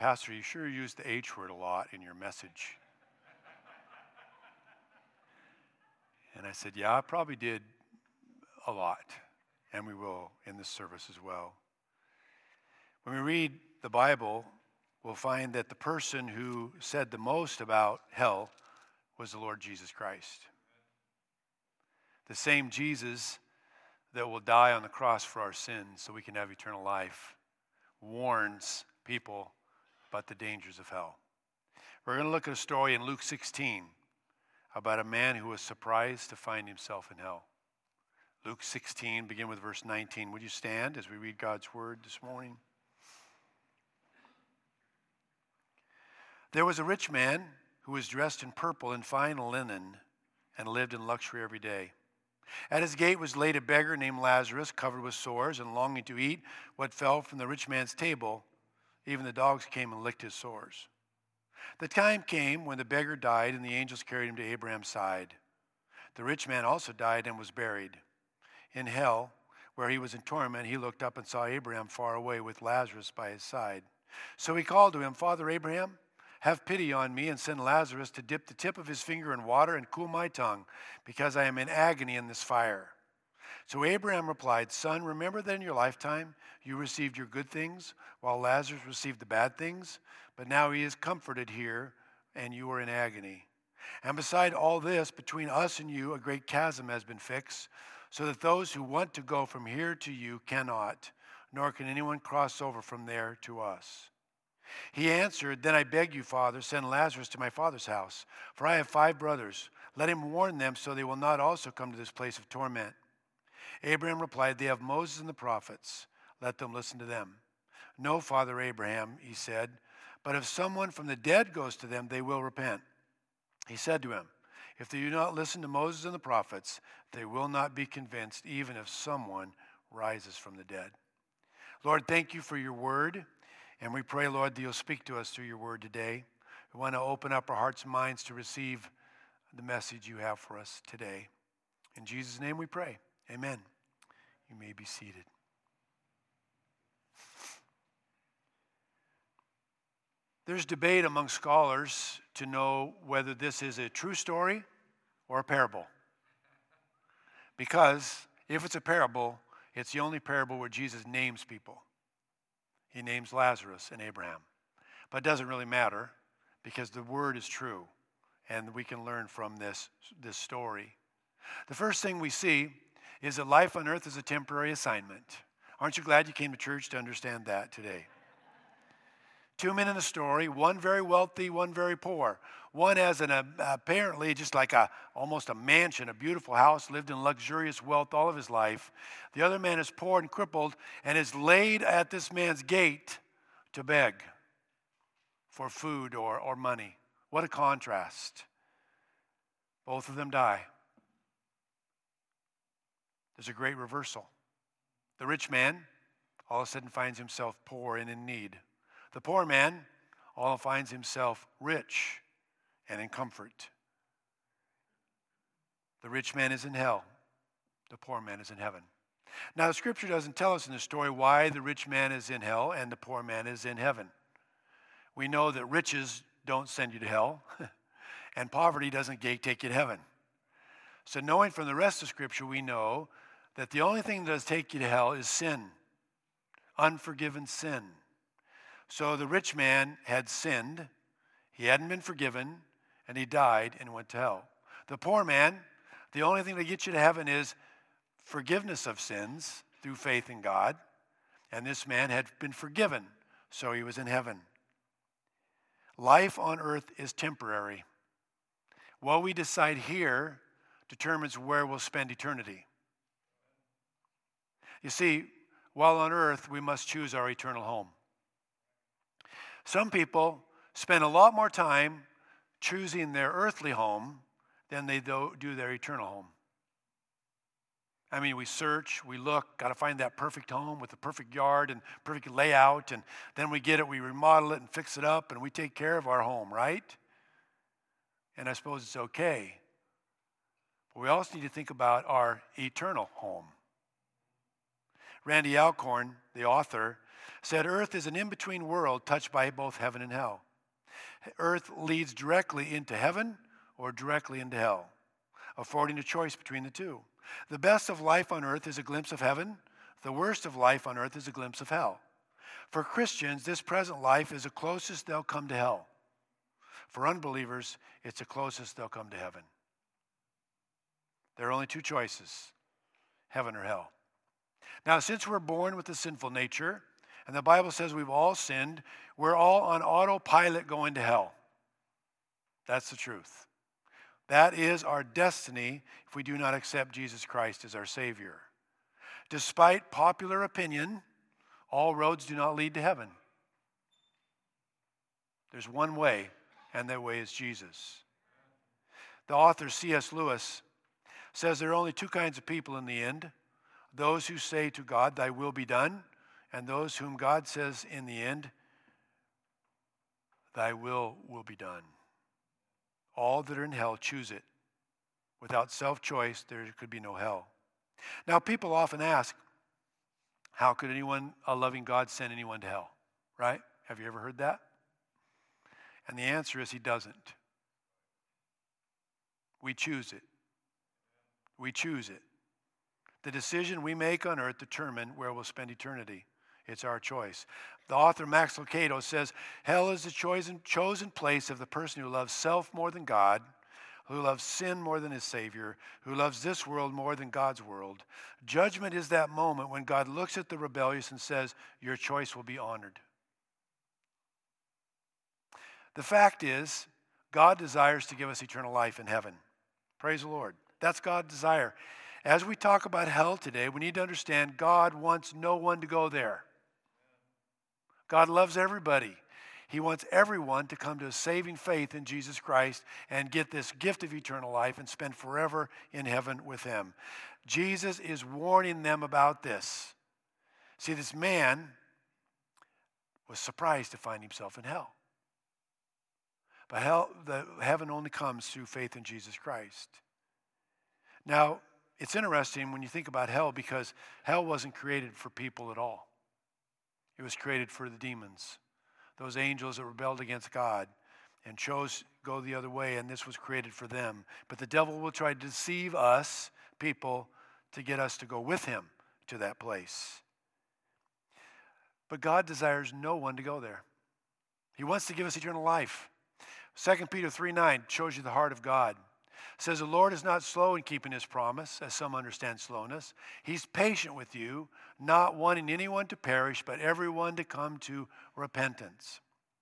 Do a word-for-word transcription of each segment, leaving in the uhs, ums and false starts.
Pastor, you sure used the H word a lot in your message. And I said, yeah, I probably did a lot, and we will in this service as well. When we read the Bible, we'll find that the person who said the most about hell was the Lord Jesus Christ. The same Jesus that will die on the cross for our sins so we can have eternal life warns people about the dangers of hell. We're going to look at a story in Luke sixteen about a man who was surprised to find himself in hell. Luke sixteen, begin with verse nineteen. Would you stand as we read God's word this morning? There was a rich man who was dressed in purple and fine linen and lived in luxury every day. At his gate was laid a beggar named Lazarus, covered with sores and longing to eat what fell from the rich man's table. Even the dogs came and licked his sores. The time came when the beggar died, and the angels carried him to Abraham's side. The rich man also died and was buried. In hell, where he was in torment, he looked up and saw Abraham far away with Lazarus by his side. So he called to him, Father Abraham, have pity on me and send Lazarus to dip the tip of his finger in water and cool my tongue, because I am in agony in this fire. So Abraham replied, Son, remember that in your lifetime you received your good things, while Lazarus received the bad things. But now he is comforted here, and you are in agony. And beside all this, between us and you, a great chasm has been fixed, so that those who want to go from here to you cannot, nor can anyone cross over from there to us. He answered, Then I beg you, Father, send Lazarus to my father's house, for I have five brothers. Let him warn them so they will not also come to this place of torment. Abraham replied, They have Moses and the prophets. Let them listen to them. No, Father Abraham, he said, but if someone from the dead goes to them, they will repent. He said to him, If they do not listen to Moses and the prophets, they will not be convinced, even if someone rises from the dead. Lord, thank you for your word. And we pray, Lord, that you'll speak to us through your word today. We want to open up our hearts and minds to receive the message you have for us today. In Jesus' name we pray. Amen. You may be seated. There's debate among scholars to know whether this is a true story or a parable. Because if it's a parable, it's the only parable where Jesus names people. He names Lazarus and Abraham. But it doesn't really matter because the word is true and we can learn from this, this story. The first thing we see is that life on earth is a temporary assignment. Aren't you glad you came to church to understand that today? Two men in the story, one very wealthy, one very poor. One has an uh, apparently just like a almost a mansion, a beautiful house, lived in luxurious wealth all of his life. The other man is poor and crippled and is laid at this man's gate to beg for food or, or money. What a contrast. Both of them die. There's a great reversal. The rich man all of a sudden finds himself poor and in need. The poor man all finds himself rich and in comfort. The rich man is in hell. The poor man is in heaven. Now, the scripture doesn't tell us in the story why the rich man is in hell and the poor man is in heaven. We know that riches don't send you to hell, and poverty doesn't take you to heaven. So knowing from the rest of Scripture, we know that the only thing that does take you to hell is sin, unforgiven sin. So the rich man had sinned, he hadn't been forgiven, and he died and went to hell. The poor man, the only thing that gets you to heaven is forgiveness of sins through faith in God, and this man had been forgiven, so he was in heaven. Life on earth is temporary. What we decide here determines where we'll spend eternity. You see, while on earth, we must choose our eternal home. Some people spend a lot more time choosing their earthly home than they do their eternal home. I mean, we search, we look, got to find that perfect home with the perfect yard and perfect layout, and then we get it, we remodel it and fix it up, and we take care of our home, right? And I suppose it's okay. But we also need to think about our eternal home. Randy Alcorn, the author, said earth is an in-between world touched by both heaven and hell. Earth leads directly into heaven or directly into hell, affording a choice between the two. The best of life on earth is a glimpse of heaven. The worst of life on earth is a glimpse of hell. For Christians, this present life is the closest they'll come to hell. For unbelievers, it's the closest they'll come to heaven. There are only two choices, heaven or hell. Now, since we're born with a sinful nature, and the Bible says we've all sinned, we're all on autopilot going to hell. That's the truth. That is our destiny if we do not accept Jesus Christ as our Savior. Despite popular opinion, all roads do not lead to heaven. There's one way, and that way is Jesus. The author C S Lewis says there are only two kinds of people in the end: those who say to God, "Thy will be done," and those whom God says in the end, "Thy will will be done." All that are in hell choose it. Without self-choice, there could be no hell. Now, people often ask, how could anyone, a loving God, send anyone to hell? Right? Have you ever heard that? And the answer is he doesn't. We choose it. We choose it. The decision we make on earth determine where we'll spend eternity. It's our choice. The author Max Lucado says, hell is the chosen, chosen place of the person who loves self more than God, who loves sin more than his Savior, who loves this world more than God's world. Judgment is that moment when God looks at the rebellious and says, your choice will be honored. The fact is, God desires to give us eternal life in heaven. Praise the Lord. That's God's desire. As we talk about hell today, we need to understand God wants no one to go there. God loves everybody. He wants everyone to come to a saving faith in Jesus Christ and get this gift of eternal life and spend forever in heaven with him. Jesus is warning them about this. See, this man was surprised to find himself in hell. But hell, the heaven only comes through faith in Jesus Christ. Now, it's interesting when you think about hell, because hell wasn't created for people at all. It was created for the demons, those angels that rebelled against God and chose to go the other way, and this was created for them. But the devil will try to deceive us, people, to get us to go with him to that place. But God desires no one to go there. He wants to give us eternal life. Second Peter three nine shows you the heart of God. It says, the Lord is not slow in keeping his promise, as some understand slowness. He's patient with you, not wanting anyone to perish, but everyone to come to repentance.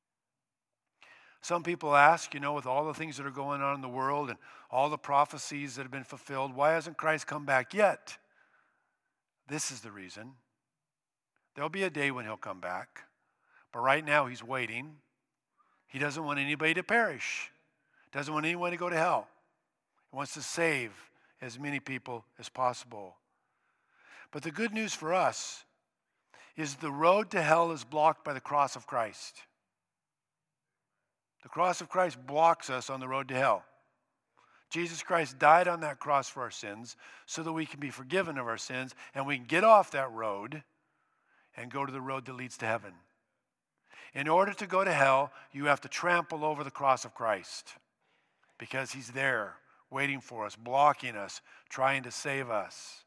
Some people ask, you know, with all the things that are going on in the world and all the prophecies that have been fulfilled, why hasn't Christ come back yet? This is the reason. There'll be a day when he'll come back, but right now he's waiting. He doesn't want anybody to perish. Doesn't want anyone to go to hell. He wants to save as many people as possible. But the good news for us is the road to hell is blocked by the cross of Christ. The cross of Christ blocks us on the road to hell. Jesus Christ died on that cross for our sins so that we can be forgiven of our sins and we can get off that road and go to the road that leads to heaven. In order to go to hell, you have to trample over the cross of Christ because he's there waiting for us, blocking us, trying to save us.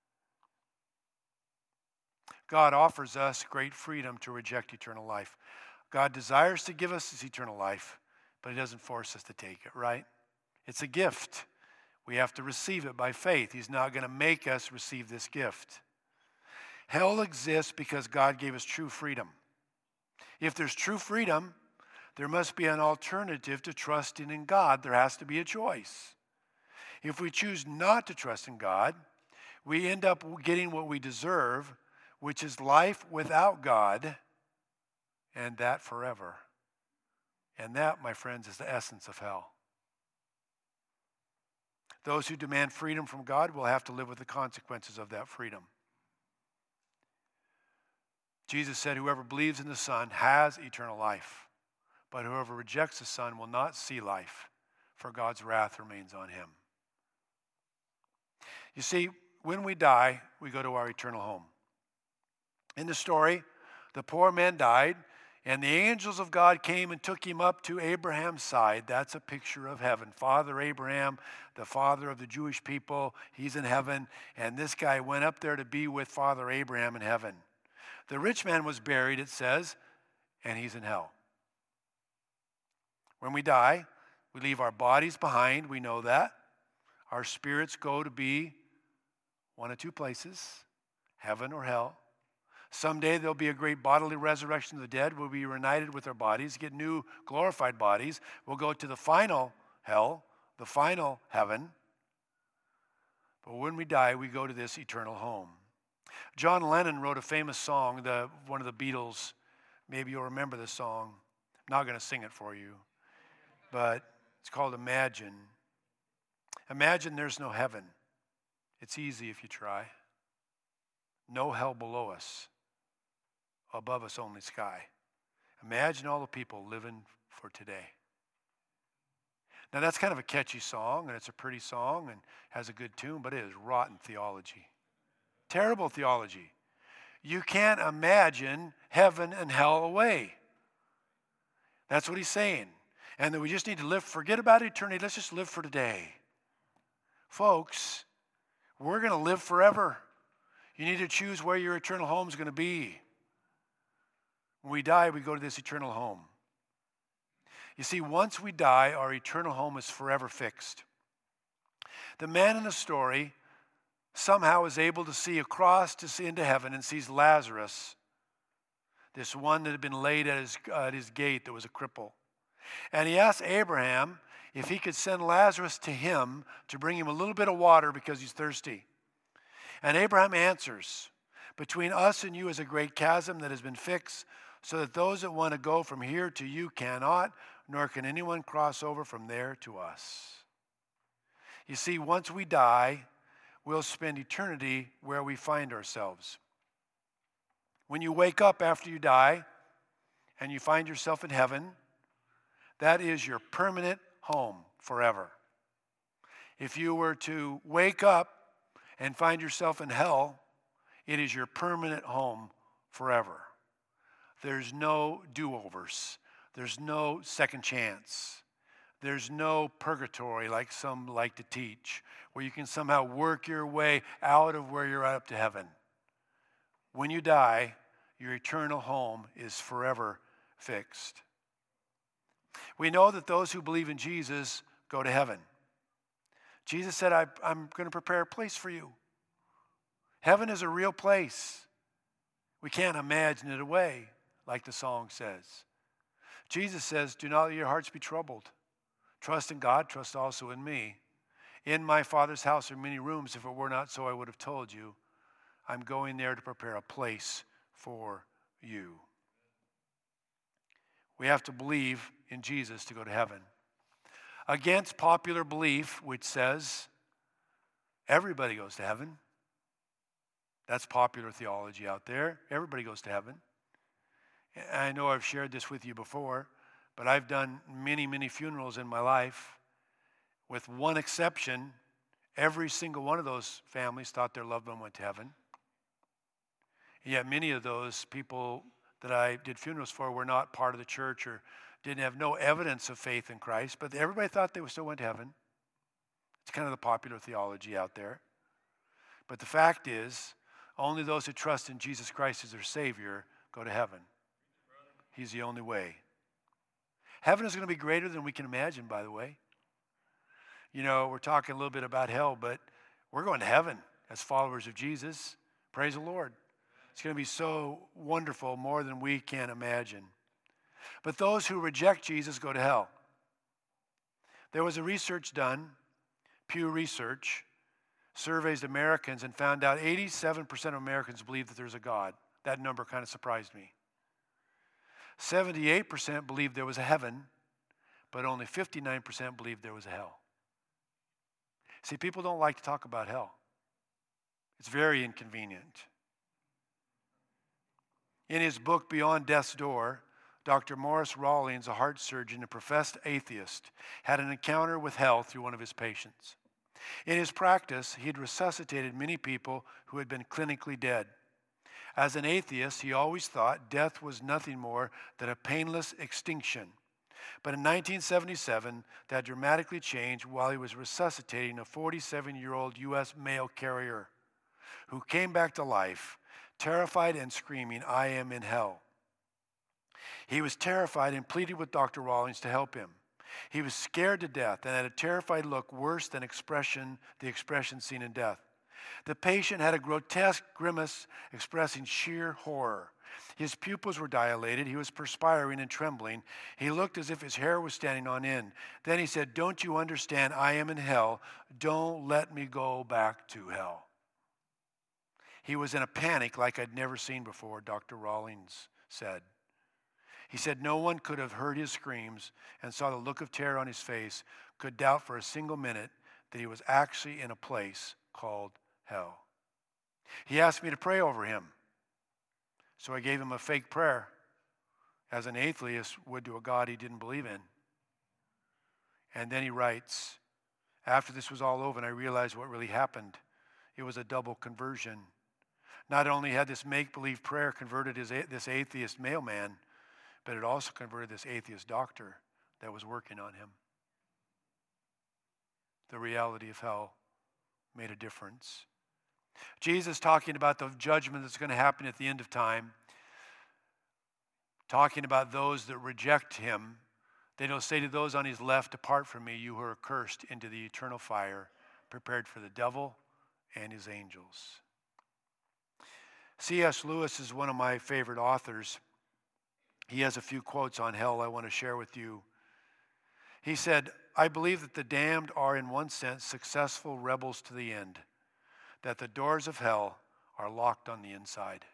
God offers us great freedom to reject eternal life. God desires to give us this eternal life, but he doesn't force us to take it, right? It's a gift. We have to receive it by faith. He's not going to make us receive this gift. Hell exists because God gave us true freedom. If there's true freedom, there must be an alternative to trusting in God. There has to be a choice. If we choose not to trust in God, we end up getting what we deserve, which is life without God, and that forever. And that, my friends, is the essence of hell. Those who demand freedom from God will have to live with the consequences of that freedom. Jesus said, whoever believes in the Son has eternal life, but whoever rejects the Son will not see life, for God's wrath remains on him. You see, when we die, we go to our eternal home. In the story, The poor man died, and the angels of God came and took him up to Abraham's side. That's a picture of heaven. Father Abraham, the father of the Jewish people, he's in heaven, and this guy went up there to be with Father Abraham in heaven. The rich man was buried, it says, and he's in hell. When we die, we leave our bodies behind. We know that. Our spirits go to be one of two places, heaven or hell. Someday there'll be a great bodily resurrection of the dead. We'll be reunited with our bodies, get new glorified bodies. We'll go to the final hell, the final heaven. But when we die, we go to this eternal home. John Lennon wrote a famous song, the, one of the Beatles. Maybe you'll remember the song. I'm not going to sing it for you. But it's called Imagine. Imagine there's no heaven. It's easy if you try. No hell below us. Above us only sky. Imagine all the people living for today. Now that's kind of a catchy song, and it's a pretty song, and has a good tune, but it is rotten theology. Terrible theology. You can't imagine heaven and hell away. That's what he's saying. And that we just need to live, forget about eternity, let's just live for today. Folks, we're going to live forever. You need to choose where your eternal home is going to be. When we die, we go to this eternal home. You see, once we die, our eternal home is forever fixed. The man in the story somehow is able to see across to see into heaven and sees Lazarus, this one that had been laid at his, uh, at his gate that was a cripple. And he asked Abraham if he could send Lazarus to him to bring him a little bit of water because he's thirsty. And Abraham answers, between us and you is a great chasm that has been fixed, so that those that want to go from here to you cannot, nor can anyone cross over from there to us. You see, once we die, we'll spend eternity where we find ourselves. When you wake up after you die and you find yourself in heaven, that is your permanent home forever. If you were to wake up and find yourself in hell, it is your permanent home forever. There's no do-overs. There's no second chance. There's no purgatory like some like to teach, where you can somehow work your way out of where you're at up to heaven. When you die, your eternal home is forever fixed. We know that those who believe in Jesus go to heaven. Jesus said, I, I'm going to prepare a place for you. Heaven is a real place. We can't imagine it away, like the song says. Jesus says, do not let your hearts be troubled. Trust in God, trust also in me. In my Father's house are many rooms. If it were not so, I would have told you. I'm going there to prepare a place for you. We have to believe in Jesus to go to heaven. Against popular belief, which says everybody goes to heaven. That's popular theology out there. Everybody goes to heaven. I know I've shared this with you before, but I've done many, many funerals in my life. With one exception, every single one of those families thought their loved one went to heaven. And yet many of those people that I did funerals for were not part of the church or didn't have no evidence of faith in Christ, but everybody thought they still went to heaven. It's kind of the popular theology out there. But the fact is, only those who trust in Jesus Christ as their Savior go to heaven. He's the only way. Heaven is going to be greater than we can imagine, by the way. You know, we're talking a little bit about hell, but we're going to heaven as followers of Jesus. Praise the Lord. It's going to be so wonderful, more than we can imagine. But those who reject Jesus go to hell. There was a research done, Pew Research, surveys Americans and found out eighty-seven percent of Americans believe that there's a God. That number kind of surprised me. seventy-eight percent believed there was a heaven, but only fifty-nine percent believed there was a hell. See, people don't like to talk about hell. It's very inconvenient. In his book, Beyond Death's Door, Doctor Morris Rawlings, a heart surgeon and professed atheist, had an encounter with hell through one of his patients. In his practice, he had resuscitated many people who had been clinically dead. As an atheist, he always thought death was nothing more than a painless extinction. But in nineteen seventy-seven, that dramatically changed while he was resuscitating a forty-seven-year-old U S mail carrier who came back to life, terrified and screaming, "I am in hell." He was terrified and pleaded with Doctor Rawlings to help him. He was scared to death and had a terrified look worse than expression, the expression seen in death. The patient had a grotesque grimace expressing sheer horror. His pupils were dilated. He was perspiring and trembling. He looked as if his hair was standing on end. Then he said, "Don't you understand? I am in hell. Don't let me go back to hell." He was in a panic like I'd never seen before, Doctor Rawlings said. He said no one could have heard his screams and saw the look of terror on his face, could doubt for a single minute that he was actually in a place called hell. He asked me to pray over him. So I gave him a fake prayer, as an atheist would to a God he didn't believe in. And then he writes, after this was all over and I realized what really happened, it was a double conversion. Not only had this make-believe prayer converted his, this atheist mailman, but it also converted this atheist doctor that was working on him. The reality of hell made a difference. Jesus talking about the judgment that's going to happen at the end of time, talking about those that reject him. Then he'll say to those on his left, "Depart from me, you who are cursed, into the eternal fire, prepared for the devil and his angels." C S Lewis is one of my favorite authors. He has a few quotes on hell I want to share with you. He said, "I believe that the damned are in one sense successful rebels to the end, that the doors of hell are locked on the inside."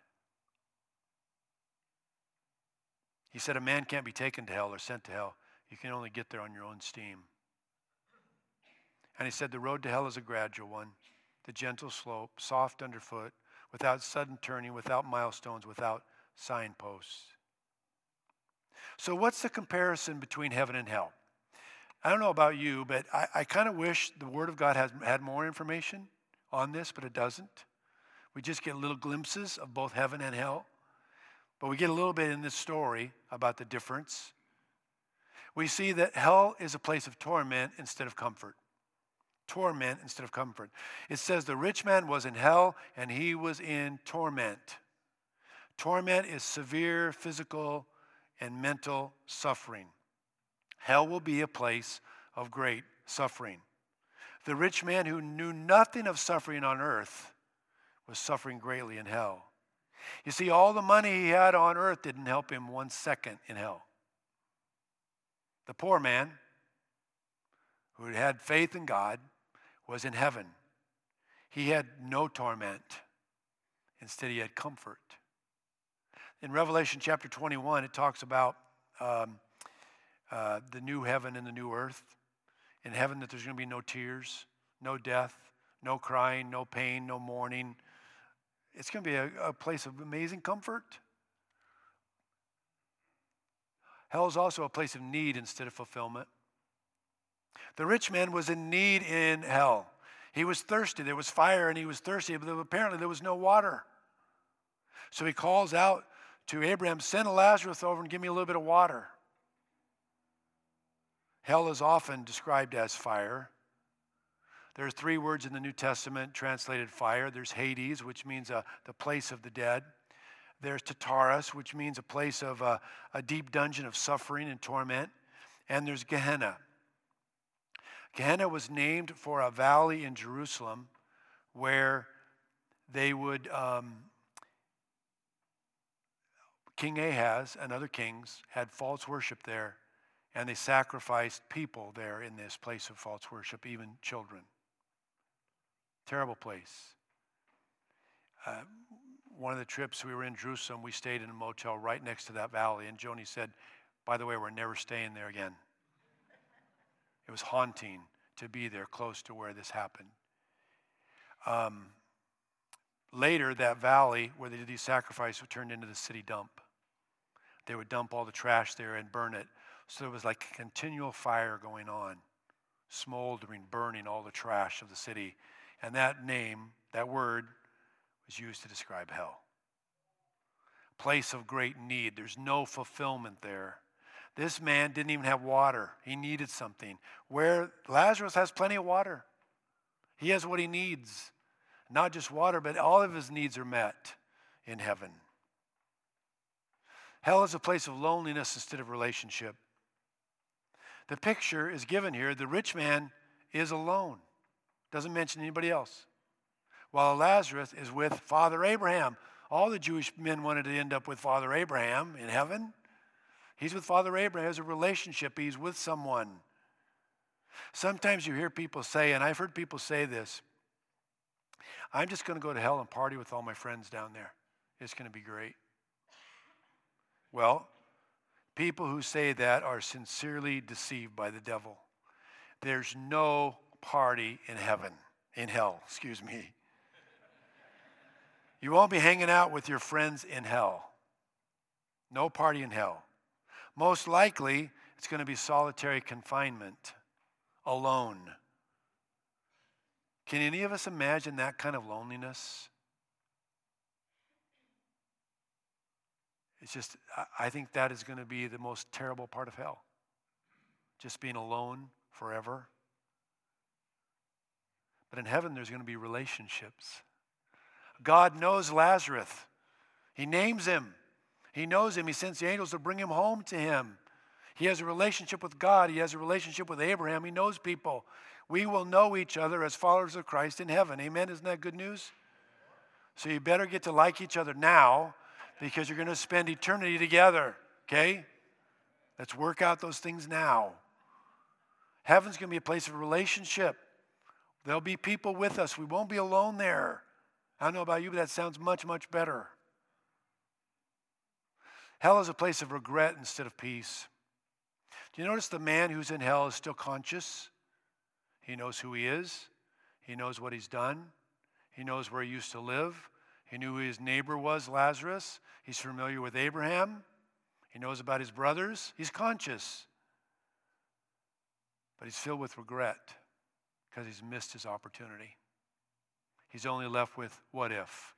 He said a man can't be taken to hell or sent to hell. You can only get there on your own steam. And he said the road to hell is a gradual one, the gentle slope, soft underfoot, without sudden turning, without milestones, without signposts. So what's the comparison between heaven and hell? I don't know about you, but I, I kind of wish the Word of God has, had more information on this, but it doesn't. We just get little glimpses of both heaven and hell. But we get a little bit in this story about the difference. We see that hell is a place of torment instead of comfort. Torment instead of comfort. It says the rich man was in hell and he was in torment. Torment is severe physical and mental suffering. Hell will be a place of great suffering. The rich man who knew nothing of suffering on earth was suffering greatly in hell. You see, all the money he had on earth didn't help him one second in hell. The poor man who had faith in God was in heaven. He had no torment. Instead, he had comfort. In Revelation chapter twenty-one, it talks about um, uh, the new heaven and the new earth. In heaven, that there's going to be no tears, no death, no crying, no pain, no mourning. It's going to be a, a place of amazing comfort. Hell is also a place of need instead of fulfillment. The rich man was in need in hell. He was thirsty. There was fire and he was thirsty, but apparently there was no water. So he calls out to Abraham, "Send Lazarus over and give me a little bit of water." Hell is often described as fire. There are three words in the New Testament translated fire. There's Hades, which means uh, the place of the dead. There's Tartarus, which means a place of uh, a deep dungeon of suffering and torment. And there's Gehenna. Gehenna was named for a valley in Jerusalem where they would, um, King Ahaz and other kings had false worship there, and they sacrificed people there in this place of false worship, even children. Terrible place. Uh, one of the trips we were in Jerusalem, we stayed in a motel right next to that valley, and Joni said, "By the way, we're never staying there again." It was haunting to be there close to where this happened. Um, later, that valley where they did these sacrifices turned into the city dump. They would dump all the trash there and burn it. So there was like a continual fire going on, smoldering, burning all the trash of the city. And that name, that word, was used to describe hell. place of great need. There's no fulfillment there. This man didn't even have water. He needed something. Where Lazarus has plenty of water. He has what he needs. Not just water, but all of his needs are met in heaven. Hell is a place of loneliness instead of relationship. The picture is given here. The rich man is alone. Doesn't mention anybody else. While Lazarus is with Father Abraham. All the Jewish men wanted to end up with Father Abraham in heaven. He's with Father Abraham. He has a relationship. He's with someone. Sometimes you hear people say, and I've heard people say this, I'm just going to go to hell and party with all my friends down there. It's going to be great. Well, people who say that are sincerely deceived by the devil. There's no party in heaven, in hell, excuse me. You won't be hanging out with your friends in hell. No party in hell. Most likely, it's going to be solitary confinement, alone. Can any of us imagine that kind of loneliness? It's just, I think that is going to be the most terrible part of hell. Just being alone forever. But in heaven, there's going to be relationships. God knows Lazarus. He names him. He knows him. He sends the angels to bring him home to him. He has a relationship with God. He has a relationship with Abraham. He knows people. We will know each other as followers of Christ in heaven. Amen? Isn't that good news? So you better get to like each other now because you're going to spend eternity together. Okay? Let's work out those things now. Heaven's going to be a place of relationship. There'll be people with us. We won't be alone there. I don't know about you, but that sounds much, much better. Hell is a place of regret instead of peace. Do you notice the man who's in hell is still conscious? He knows who he is. He knows what he's done. He knows where he used to live. He knew who his neighbor was, Lazarus. He's familiar with Abraham. He knows about his brothers. He's conscious. But he's filled with regret because he's missed his opportunity. He's only left with what if.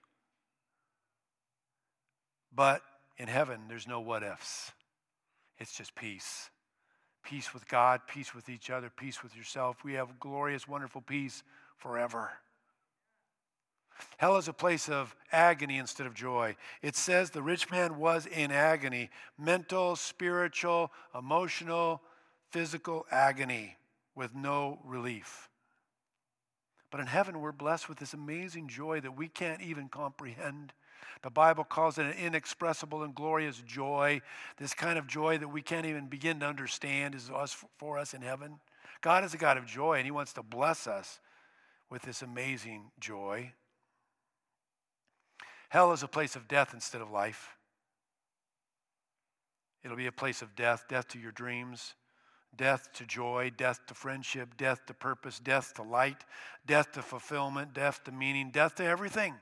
But in heaven, there's no what ifs. It's just peace. Peace with God, peace with each other, peace with yourself. We have glorious, wonderful peace forever. Hell is a place of agony instead of joy. It says the rich man was in agony, mental, spiritual, emotional, physical agony with no relief. But in heaven, we're blessed with this amazing joy that we can't even comprehend. The Bible calls it an inexpressible and glorious joy. This kind of joy that we can't even begin to understand is us for us in heaven. God is a God of joy, and he wants to bless us with this amazing joy. Hell is a place of death instead of life. It'll be a place of death, death to your dreams, death to joy, death to friendship, death to purpose, death to light, death to fulfillment, death to meaning, death to everything.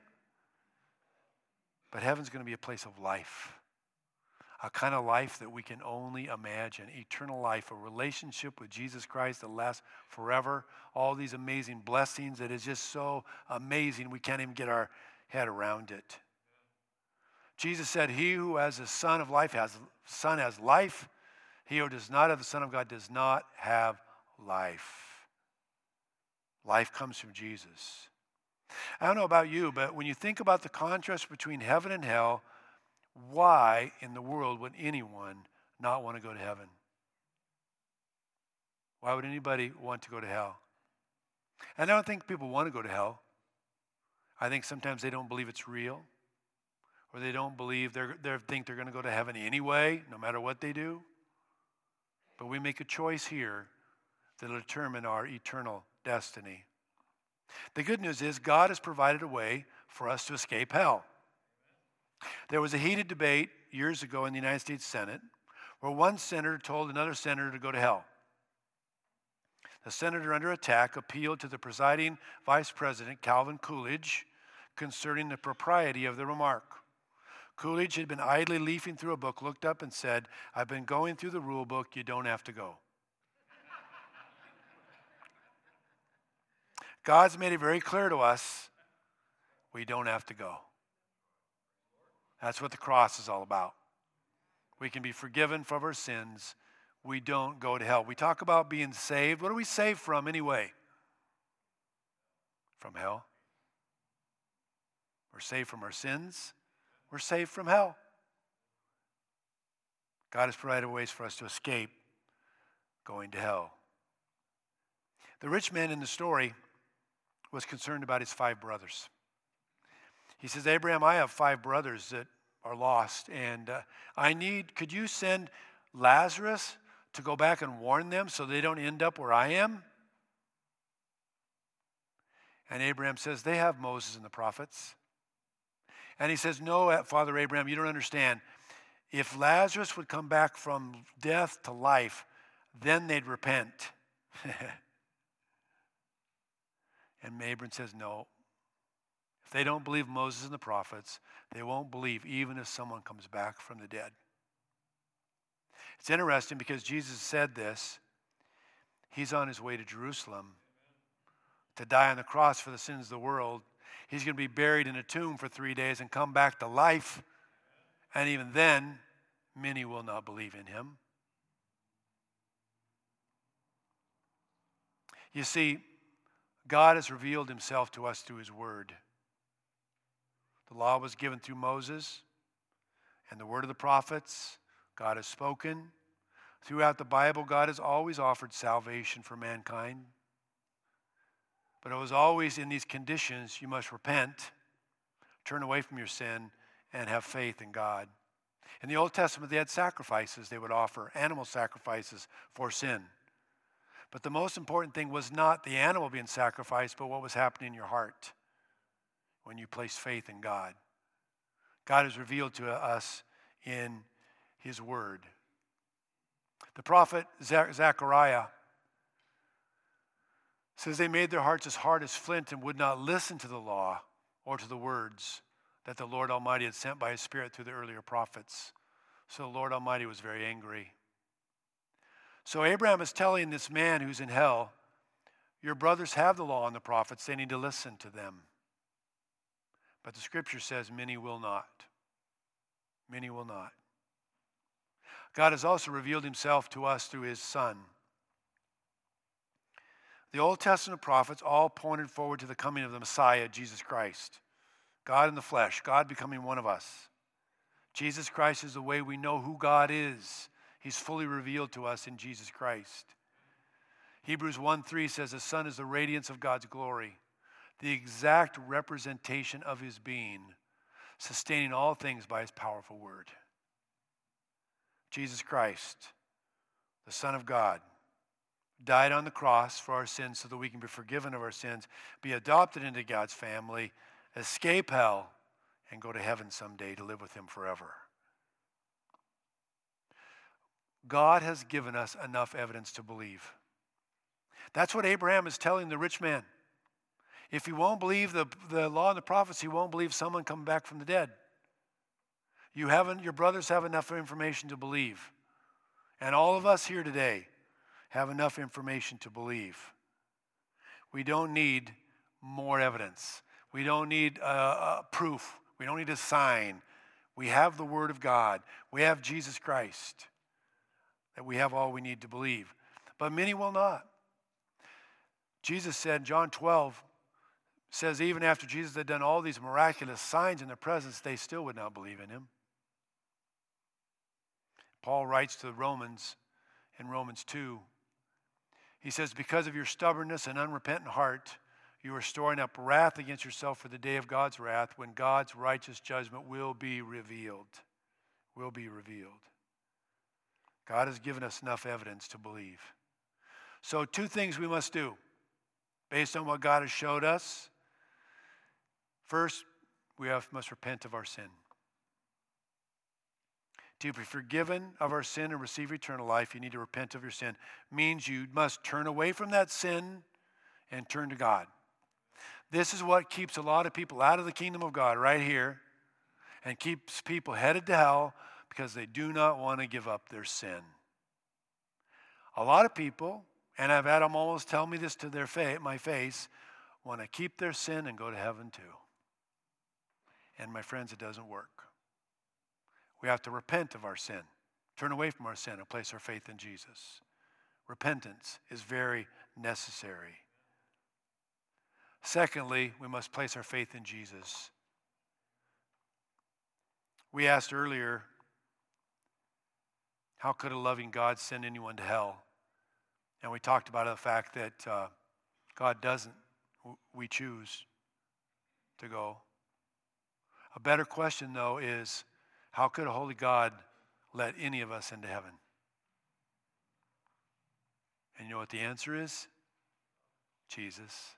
But heaven's going to be a place of life, a kind of life that we can only imagine, eternal life, a relationship with Jesus Christ that lasts forever, all these amazing blessings that is just so amazing we can't even get our head around it. Jesus said, he who has the Son of life has, Son has life. He who does not have the Son of God does not have life. Life comes from Jesus. I don't know about you, but when you think about the contrast between heaven and hell, why in the world would anyone not want to go to heaven? Why would anybody want to go to hell? And I don't think people want to go to hell. I think sometimes they don't believe it's real, or they don't believe they're, they think they're going to go to heaven anyway, no matter what they do. But we make a choice here that will determine our eternal destiny. The good news is God has provided a way for us to escape hell. There was a heated debate years ago in the United States Senate where one senator told another senator to go to hell. The senator under attack appealed to the presiding vice president, Calvin Coolidge, concerning the propriety of the remark. Coolidge had been idly leafing through a book, looked up and said, "I've been going through the rule book, you don't have to go." God's made it very clear to us, we don't have to go. That's what the cross is all about. We can be forgiven from our sins. We don't go to hell. We talk about being saved. What are we saved from anyway? From hell. We're saved from our sins. We're saved from hell. God has provided ways for us to escape going to hell. The rich man in the story was concerned about his five brothers. He says, Abraham, I have five brothers that are lost, and uh, I need, could you send Lazarus to go back and warn them so they don't end up where I am? And Abraham says, they have Moses and the prophets. And he says, no, Father Abraham, you don't understand. If Lazarus would come back from death to life, then they'd repent. And Abraham says, no. If they don't believe Moses and the prophets, they won't believe even if someone comes back from the dead. It's interesting because Jesus said this. He's on his way to Jerusalem to die on the cross for the sins of the world. He's going to be buried in a tomb for three days and come back to life. And even then, many will not believe in him. You see, God has revealed himself to us through his word. The law was given through Moses, and the word of the prophets, God has spoken. Throughout the Bible, God has always offered salvation for mankind. But it was always in these conditions: you must repent, turn away from your sin, and have faith in God. In the Old Testament, they had sacrifices they would offer, animal sacrifices for sin. But the most important thing was not the animal being sacrificed, but what was happening in your heart when you placed faith in God. God has revealed to us in his word. The prophet Zechariah says they made their hearts as hard as flint and would not listen to the law or to the words that the Lord Almighty had sent by his Spirit through the earlier prophets. So the Lord Almighty was very angry. So Abraham is telling this man who's in hell, your brothers have the law and the prophets, they need to listen to them. But the scripture says many will not. Many will not. God has also revealed himself to us through his Son. The Old Testament prophets all pointed forward to the coming of the Messiah, Jesus Christ. God in the flesh, God becoming one of us. Jesus Christ is the way we know who God is. He's fully revealed to us in Jesus Christ. Hebrews one three says the Son is the radiance of God's glory, the exact representation of his being, sustaining all things by his powerful word. Jesus Christ, the Son of God, died on the cross for our sins so that we can be forgiven of our sins, be adopted into God's family, escape hell, and go to heaven someday to live with him forever. God has given us enough evidence to believe. That's what Abraham is telling the rich man. If he won't believe the, the law and the prophets, he won't believe someone coming back from the dead. You haven't, your brothers have enough information to believe. And all of us here today have enough information to believe. We don't need more evidence. We don't need uh, uh, proof. We don't need a sign. We have the Word of God. We have Jesus Christ. That we have all we need to believe. But many will not. Jesus said, John twelve says, even after Jesus had done all these miraculous signs in their presence, they still would not believe in him. Paul writes to the Romans in Romans two, he says, because of your stubbornness and unrepentant heart, you are storing up wrath against yourself for the day of God's wrath, when God's righteous judgment will be revealed. Will be revealed. God has given us enough evidence to believe. So two things we must do based on what God has showed us. First, we have, must repent of our sin. To be forgiven of our sin and receive eternal life, you need to repent of your sin. Means you must turn away from that sin and turn to God. This is what keeps a lot of people out of the kingdom of God right here, and keeps people headed to hell because they do not want to give up their sin. A lot of people, and I've had them almost tell me this to their fa- my face, want to keep their sin and go to heaven too. And my friends, it doesn't work. We have to repent of our sin, turn away from our sin, and place our faith in Jesus. Repentance is very necessary. Secondly, we must place our faith in Jesus. We asked earlier, how could a loving God send anyone to hell? And we talked about the fact that uh, God doesn't. We choose to go. A better question, though, is how could a holy God let any of us into heaven? And you know what the answer is? Jesus.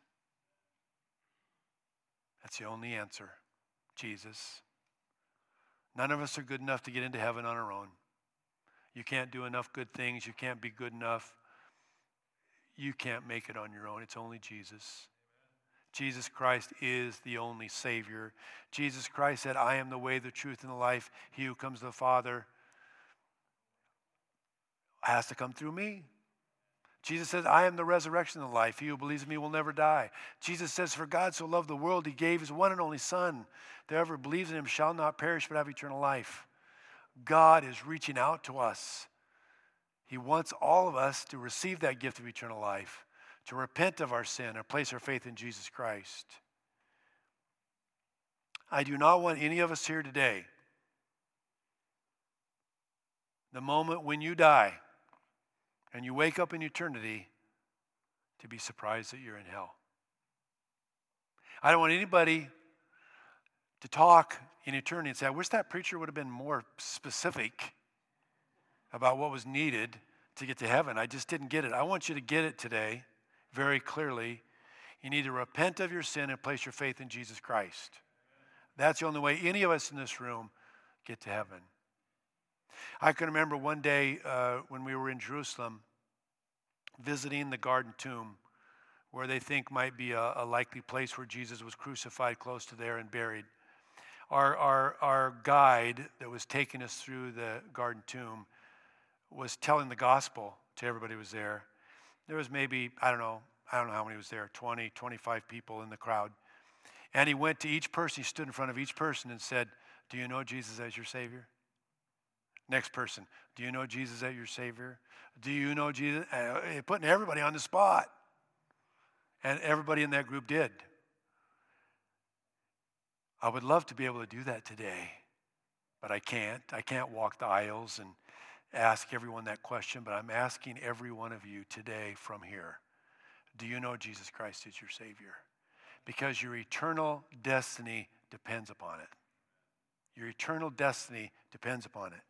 That's the only answer. Jesus. None of us are good enough to get into heaven on our own. You can't do enough good things. You can't be good enough. You can't make it on your own. It's only Jesus. Jesus Christ is the only Savior. Jesus Christ said, I am the way, the truth, and the life. He who comes to the Father has to come through me. Jesus says, I am the resurrection and the life. He who believes in me will never die. Jesus says, for God so loved the world, he gave his one and only Son. Whoever believes in him shall not perish but have eternal life. God is reaching out to us. He wants all of us to receive that gift of eternal life, to repent of our sin and place our faith in Jesus Christ. I do not want any of us here today, the moment when you die and you wake up in eternity, to be surprised that you're in hell. I don't want anybody to talk in eternity and say, I wish that preacher would have been more specific about what was needed to get to heaven. I just didn't get it. I want you to get it today very clearly. You need to repent of your sin and place your faith in Jesus Christ. That's the only way any of us in this room get to heaven. I can remember one day uh, when we were in Jerusalem visiting the Garden Tomb, where they think might be a, a likely place where Jesus was crucified close to there and buried. Our, our, our guide that was taking us through the Garden Tomb was telling the gospel to everybody who was there. There was maybe, I don't know, I don't know how many was there, twenty, twenty-five people in the crowd. And he went to each person, he stood in front of each person and said, do you know Jesus as your Savior? Next person, do you know Jesus as your Savior? Do you know Jesus? Uh, putting everybody on the spot. And everybody in that group did. I would love to be able to do that today, but I can't. I can't walk the aisles and ask everyone that question, but I'm asking every one of you today from here, do you know Jesus Christ is your Savior? Because your eternal destiny depends upon it. Your eternal destiny depends upon it.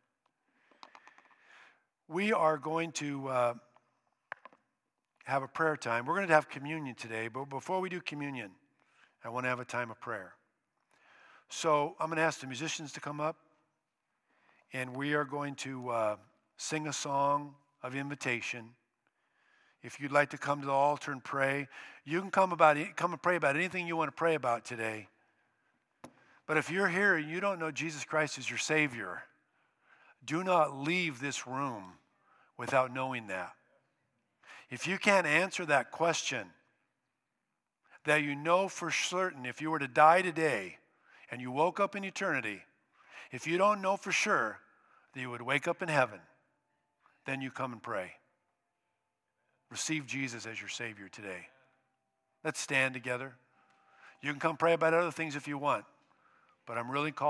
We are going to uh, have a prayer time. We're going to have communion today, but before we do communion, I want to have a time of prayer. So I'm going to ask the musicians to come up, and we are going to uh, sing a song of invitation. If you'd like to come to the altar and pray, you can come about come and pray about anything you want to pray about today. But if you're here and you don't know Jesus Christ as your Savior, do not leave this room without knowing that. If you can't answer that question, that you know for certain, if you were to die today and you woke up in eternity, if you don't know for sure that you would wake up in heaven, then you come and pray. Receive Jesus as your Savior today. Let's stand together. You can come pray about other things if you want, but I'm really calling